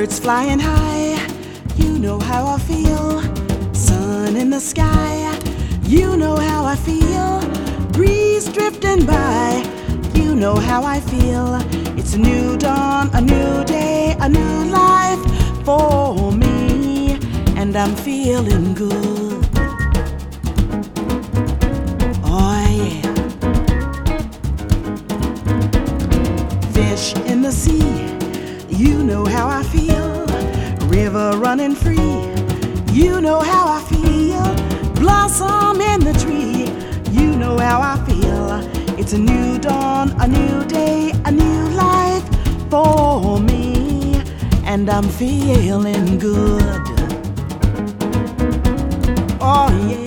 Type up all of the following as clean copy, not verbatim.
Birds flying high, you know how I feel. Sun in the sky, you know how I feel. Breeze drifting by, you know how I feel. It's a new dawn, a new day, a new life for me, and I'm feeling good. Oh yeah. Fish in the sea, you know how I feel. River running free, you know how I feel. Blossom in the tree, you know how I feel. It's a new dawn, a new day, a new life for me, and I'm feeling good. Oh yeah.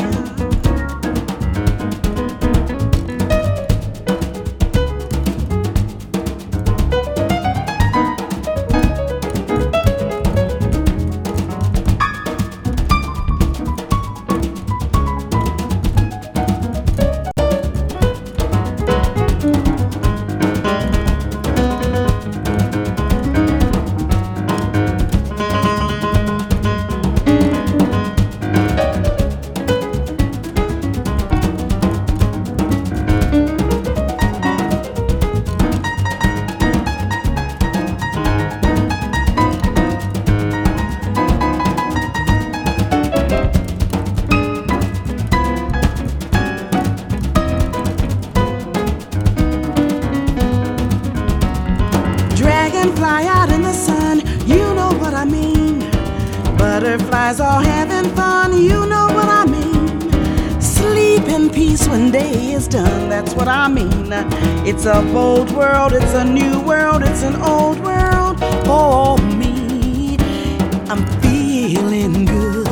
Dragonfly out in the sun, you know what I mean. Butterflies all having fun, you know what I mean. Sleep in peace when day is done, that's what I mean. It's a bold world, it's a new world, it's an old world for me. I'm feeling good.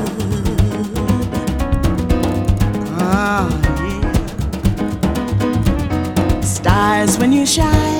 Ah, yeah. Stars when you shine,